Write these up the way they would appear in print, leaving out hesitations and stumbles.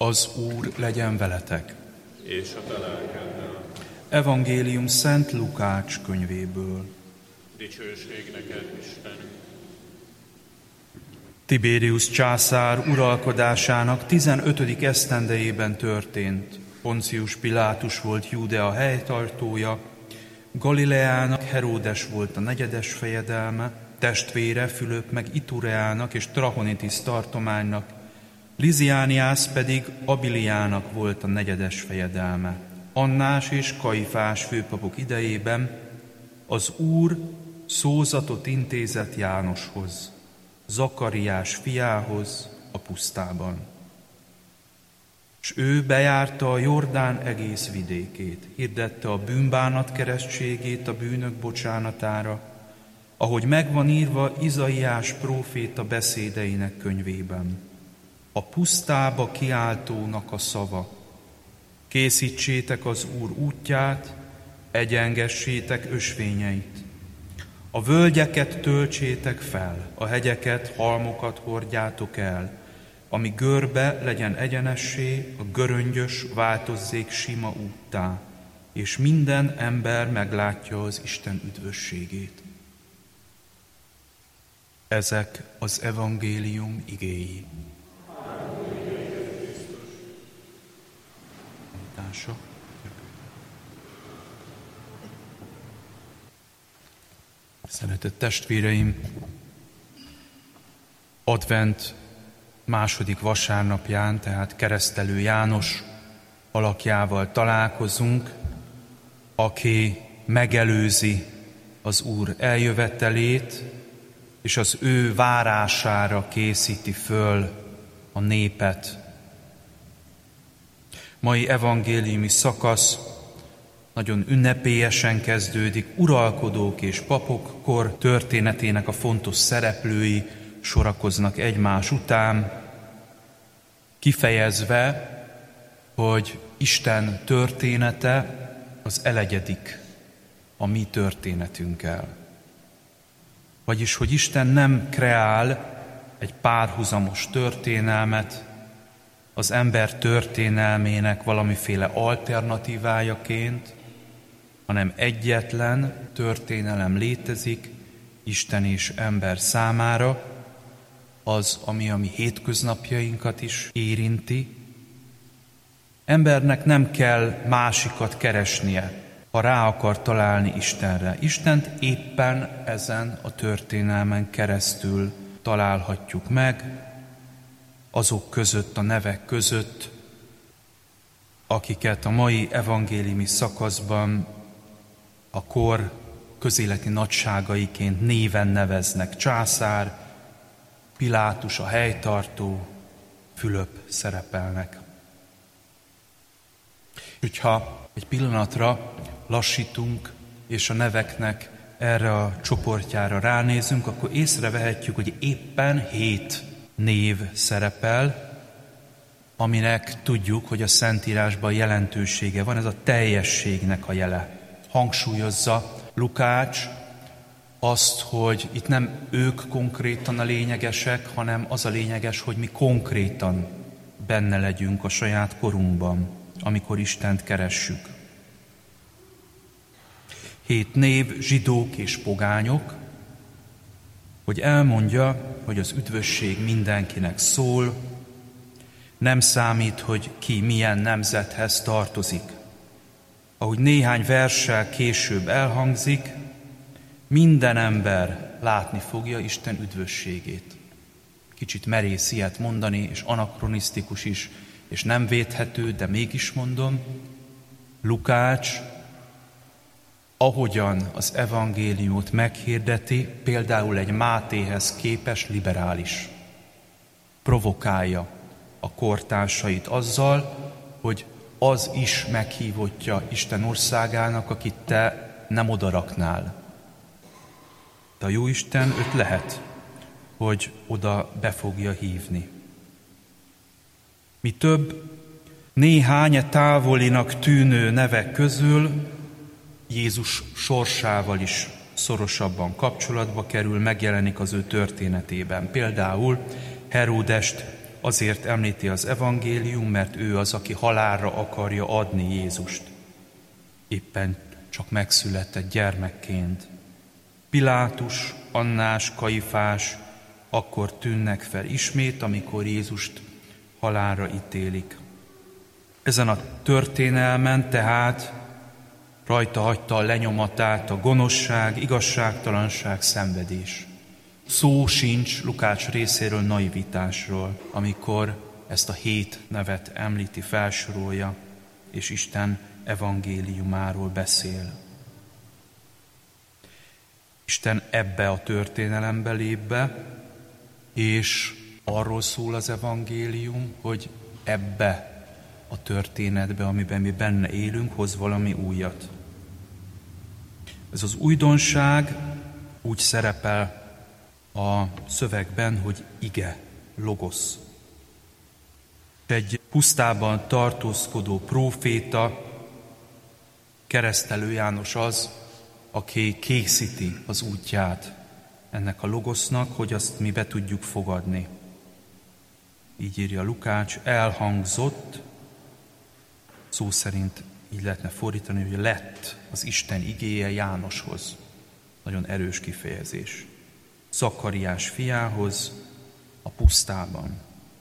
Az Úr legyen veletek. És a te lelkeddel. Evangélium Szent Lukács könyvéből. Dicsőség neked, Istenünk. Tiberius császár uralkodásának 15. esztendejében történt. Poncius Pilátus volt Júdea helytartója, Galileának Heródes volt a negyedes fejedelme, testvére Fülöp meg Itureának és Trachonitis tartománynak, Liziániász pedig Abiliának volt a negyedes fejedelme. Annás és Kaifás főpapok idejében az Úr szózatot intézett Jánoshoz, Zakariás fiához a pusztában. S ő bejárta a Jordán egész vidékét, hirdette a bűnbánat keresztségét a bűnök bocsánatára, ahogy megvan írva Izaiás próféta beszédeinek könyvében. A pusztába kiáltónak a szava: készítsétek az Úr útját, egyengessétek ösvényeit. A völgyeket töltsétek fel, a hegyeket, halmokat hordjátok el, ami görbe legyen egyenessé, a göröngyös változzék sima úttá, és minden ember meglátja az Isten üdvösségét. Ezek az evangélium igéi. Szeretett testvéreim, advent második vasárnapján, tehát Keresztelő János alakjával találkozunk, aki megelőzi az Úr eljövetelét, és az ő várására készíti föl a népet. Mai evangéliumi szakasz nagyon ünnepélyesen kezdődik, uralkodók és papok kor történetének a fontos szereplői sorakoznak egymás után, kifejezve, hogy Isten története az elegyedik a mi történetünkkel. Vagyis, hogy Isten nem kreál egy párhuzamos történelmet az ember történelmének valamiféle alternatívájaként, hanem egyetlen történelem létezik Isten és ember számára, az, ami a mi hétköznapjainkat is érinti. Embernek nem kell másikat keresnie, ha rá akar találni Istenre. Istent éppen ezen a történelmen keresztül találhatjuk meg, azok között, a nevek között, akiket a mai evangéliumi szakaszban a kor közéleti nagyságaiként néven neveznek. Császár, Pilátus a helytartó, Fülöp szerepelnek. Hogyha egy pillanatra lassítunk, és a neveknek erre a csoportjára ránézünk, akkor észrevehetjük, hogy éppen 7 név szerepel, aminek tudjuk, hogy a Szentírásban jelentősége van, ez a teljességnek a jele. Hangsúlyozza Lukács azt, hogy itt nem ők konkrétan a lényegesek, hanem az a lényeges, hogy mi konkrétan benne legyünk a saját korunkban, amikor Istent keressük. 7 név, zsidók és pogányok, hogy elmondja, hogy az üdvösség mindenkinek szól, nem számít, hogy ki milyen nemzethez tartozik. Ahogy néhány verssel később elhangzik, minden ember látni fogja Isten üdvösségét. Kicsit merész ilyet mondani, és anakronisztikus is, és nem védhető, de mégis mondom, Lukács, ahogyan az evangéliumot meghirdeti, például egy Mátéhez képes liberális. Provokálja a kortársait azzal, hogy az is meghívottja Isten országának, akit te nem odaraknál. De a Jóisten őt lehet, hogy oda be fogja hívni. Mi több, néhány távolinak tűnő nevek közül Jézus sorsával is szorosabban kapcsolatba kerül, megjelenik az ő történetében. Például Heródest azért említi az evangélium, mert ő az, aki halálra akarja adni Jézust. Éppen csak megszületett gyermekként. Pilátus, Annás, Kajifás akkor tűnnek fel ismét, amikor Jézust halálra ítélik. Ezen a történelmen tehát rajta hagyta a lenyomatát a gonoszság, igazságtalanság, szenvedés. Szó sincs Lukács részéről naivitásról, amikor ezt a 7 nevet említi, felsorolja, és Isten evangéliumáról beszél. Isten ebbe a történelembe lép be, és arról szól az evangélium, hogy ebbe a történetbe, amiben mi benne élünk, hoz valami újat. Ez az újdonság úgy szerepel a szövegben, hogy ige, logosz. Egy pusztában tartózkodó próféta, Keresztelő János az, aki készíti az útját ennek a logosznak, hogy azt mi be tudjuk fogadni. Így írja Lukács, elhangzott, szó szerint így lehetne fordítani, hogy lett az Isten igéje Jánoshoz. Nagyon erős kifejezés. Zakariás fiához a pusztában.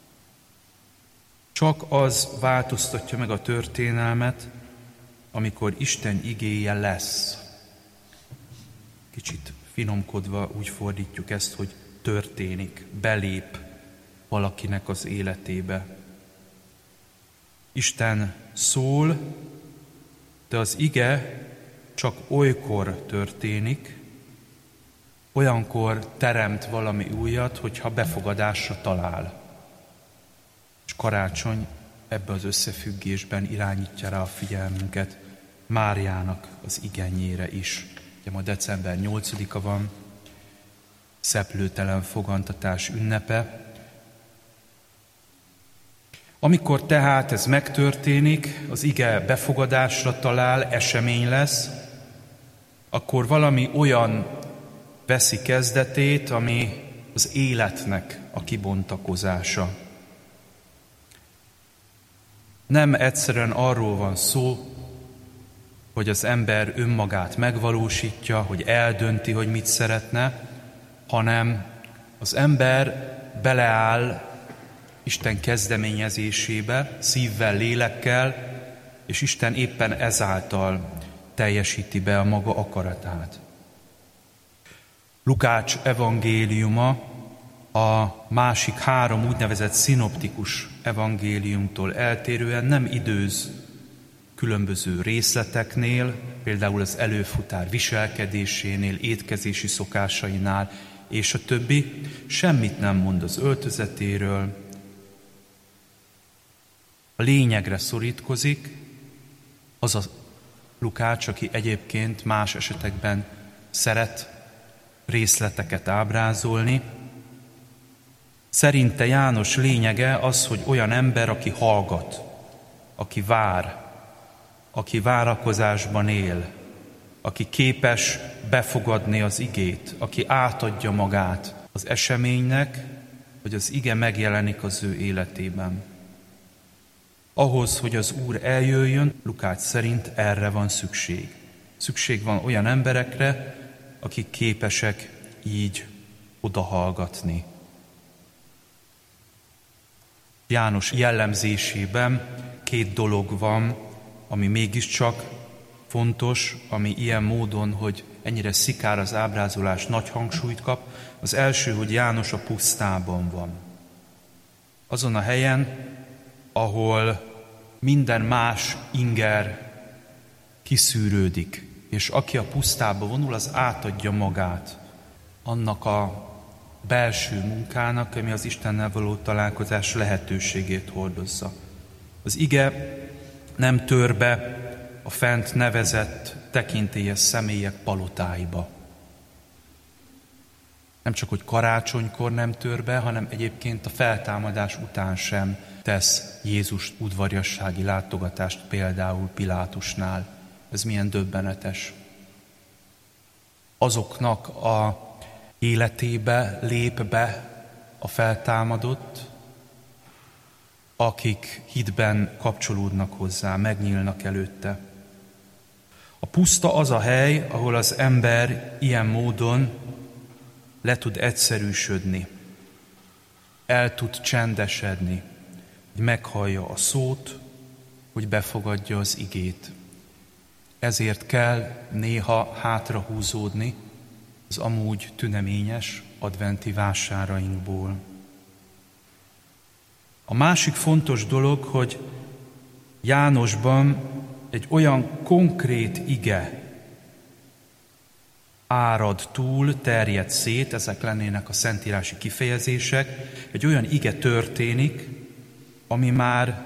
Csak az változtatja meg a történelmet, amikor Isten igéje lesz. Kicsit finomkodva úgy fordítjuk ezt, hogy történik, belép valakinek az életébe. Isten szól, de az ige csak olykor történik, olyankor teremt valami újat, hogyha befogadásra talál. És karácsony ebbe az összefüggésben irányítja rá a figyelmünket Máriának az igenyére is. Ugye ma december 8-a van, szeplőtelen fogantatás ünnepe. Amikor tehát ez megtörténik, az ige befogadásra talál, esemény lesz, akkor valami olyan veszi kezdetét, ami az életnek a kibontakozása. Nem egyszerűen arról van szó, hogy az ember önmagát megvalósítja, hogy eldönti, hogy mit szeretne, hanem az ember beleáll Isten kezdeményezésébe, szívvel, lélekkel, és Isten éppen ezáltal teljesíti be a maga akaratát. Lukács evangéliuma a másik 3 úgynevezett szinoptikus evangéliumtól eltérően nem időz különböző részleteknél, például az előfutár viselkedésénél, étkezési szokásainál, és a többi, semmit nem mond az öltözetéről. A lényegre szorítkozik, az a Lukács, aki egyébként más esetekben szeret részleteket ábrázolni. Szerinte János lényege az, hogy olyan ember, aki hallgat, aki vár, aki várakozásban él, aki képes befogadni az igét, aki átadja magát az eseménynek, hogy az ige megjelenik az ő életében. Ahhoz, hogy az Úr eljöjjön, Lukács szerint erre van szükség. Szükség van olyan emberekre, akik képesek így odahallgatni. János jellemzésében 2 dolog van, ami mégiscsak fontos, ami ilyen módon, hogy ennyire szikár az ábrázolás, nagy hangsúlyt kap. Az első, hogy János a pusztában van. Azon a helyen, ahol minden más inger kiszűrődik, és aki a pusztába vonul, az átadja magát annak a belső munkának, ami az Istennel való találkozás lehetőségét hordozza. Az ige nem tör be a fent nevezett tekintélyes személyek palotáiba. Nem csak, hogy karácsonykor nem tör be, hanem egyébként a feltámadás után sem tesz Jézus udvariassági látogatást, például Pilátusnál. Ez milyen döbbenetes. Azoknak a életébe lép be a feltámadott, akik hitben kapcsolódnak hozzá, megnyílnak előtte. A puszta az a hely, ahol az ember ilyen módon le tud egyszerűsödni, el tud csendesedni, hogy meghallja a szót, hogy befogadja az igét. Ezért kell néha hátrahúzódni az amúgy tüneményes adventi vásárainkból. A másik fontos dolog, hogy Jánosban egy olyan konkrét ige árad túl, terjed szét, ezek lennének a szentírási kifejezések, egy olyan ige történik, ami már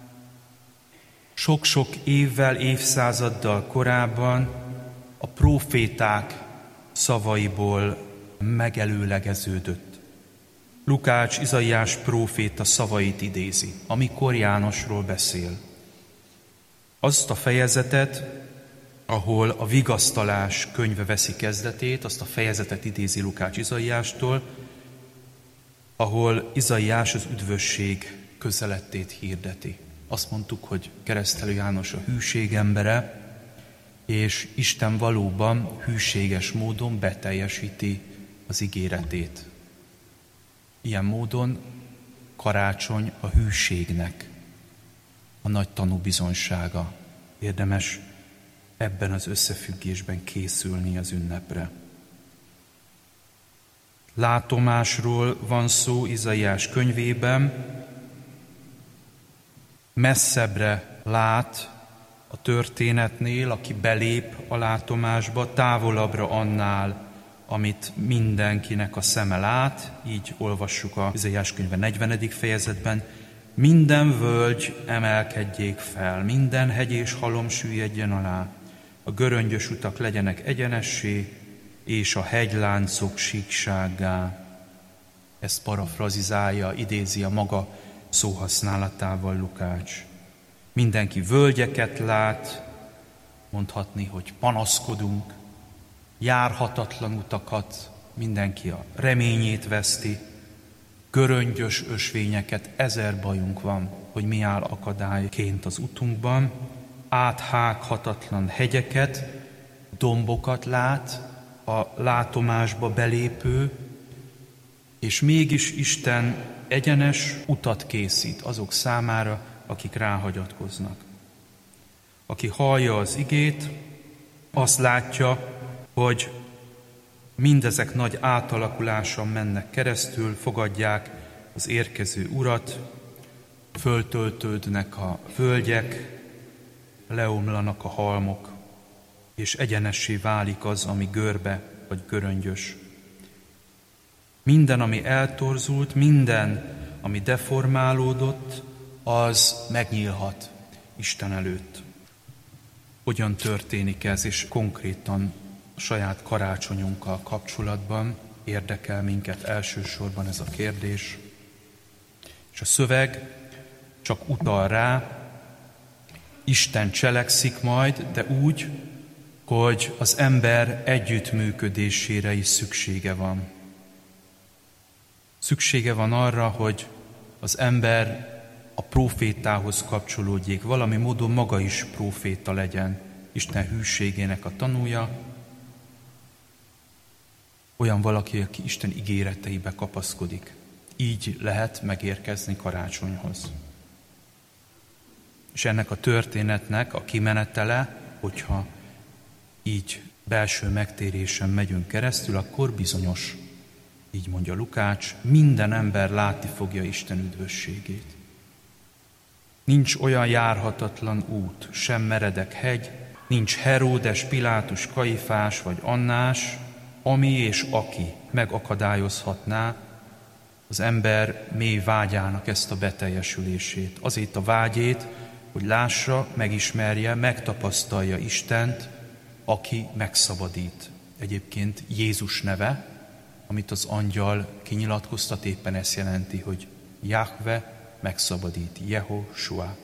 sok-sok évvel, évszázaddal korábban a próféták szavaiból megelőlegeződött. Lukács, Izaiás próféta szavait idézi, amikor Jánosról beszél. Azt a fejezetet, ahol a vigasztalás könyve veszi kezdetét, azt a fejezetet idézi Lukács Izaiástól, ahol Izaiás az üdvösség közelettét hirdeti. Azt mondtuk, hogy Keresztelő János a hűség embere, és Isten valóban hűséges módon beteljesíti az ígéretét. Ilyen módon karácsony a hűségnek a nagy tanúbizonysága. Érdemes ebben az összefüggésben készülni az ünnepre. Látomásról van szó Izaiás könyvében, messzebbre lát a történetnél, aki belép a látomásba, távolabbra annál, amit mindenkinek a szeme lát, így olvassuk a Izaiás könyve 40. fejezetben, minden völgy emelkedjék fel, minden hegy és halom süllyedjen alá, a göröngyös utak legyenek egyenessé, és a hegyláncok síksággá. Ezt parafrazizálja, idézi a maga szóhasználatával Lukács. Mindenki völgyeket lát, mondhatni, hogy panaszkodunk, járhatatlan utakat, mindenki a reményét veszti, göröngyös ösvényeket, 1000 bajunk van, hogy mi áll akadályként az utunkban, áthághatatlan hegyeket, dombokat lát a látomásba belépő, és mégis Isten egyenes utat készít azok számára, akik ráhagyatkoznak. Aki hallja az igét, azt látja, hogy mindezek nagy átalakuláson mennek keresztül, fogadják az érkező Urat, föltöltődnek a völgyek, leomlanak a halmok, és egyenessé válik az, ami görbe vagy göröngyös. Minden, ami eltorzult, minden, ami deformálódott, az megnyílhat Isten előtt. Hogyan történik ez, és konkrétan a saját karácsonyunkkal kapcsolatban érdekel minket elsősorban ez a kérdés. És a szöveg csak utal rá, Isten cselekszik majd, de úgy, hogy az ember együttműködésére is szüksége van. Szüksége van arra, hogy az ember a prófétához kapcsolódjék, valami módon maga is próféta legyen, Isten hűségének a tanúja, olyan valaki, aki Isten ígéreteibe kapaszkodik. Így lehet megérkezni karácsonyhoz. És ennek a történetnek a kimenetele, hogyha így belső megtérésen megyünk keresztül, akkor bizonyos, így mondja Lukács, minden ember látni fogja Isten üdvösségét. Nincs olyan járhatatlan út, sem meredek hegy, nincs Heródes, Pilátus, Kaifás vagy Annás, ami és aki megakadályozhatná az ember mély vágyának ezt a beteljesülését. Azért a vágyét, hogy lássa, megismerje, megtapasztalja Istent, aki megszabadít. Egyébként Jézus neve, amit az angyal kinyilatkoztat, éppen ezt jelenti, hogy Jahve megszabadít, Jehoshua.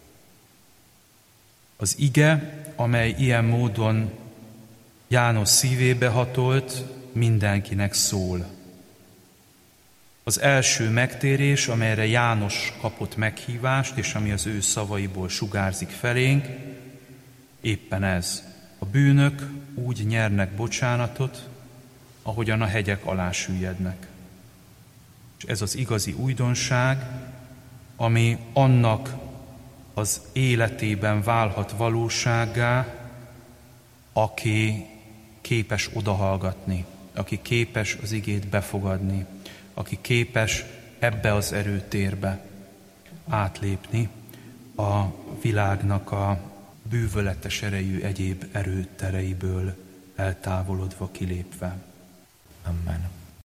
Az ige, amely ilyen módon János szívébe hatolt, mindenkinek szól. Az első megtérés, amelyre János kapott meghívást, és ami az ő szavaiból sugárzik felénk, éppen ez. A bűnök úgy nyernek bocsánatot, ahogyan a hegyek alá süllyednek. És ez az igazi újdonság, ami annak az életében válhat valósággá, aki képes odahallgatni, aki képes az igét befogadni, aki képes ebbe az erőtérbe átlépni a világnak a bűvöletes erejű egyéb erőtereiből eltávolodva, kilépve. Amen.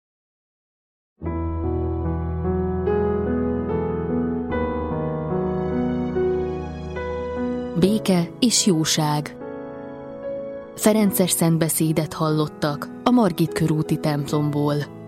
Béke és jóság. Ferences szentbeszédet hallottak a Margit körúti templomból.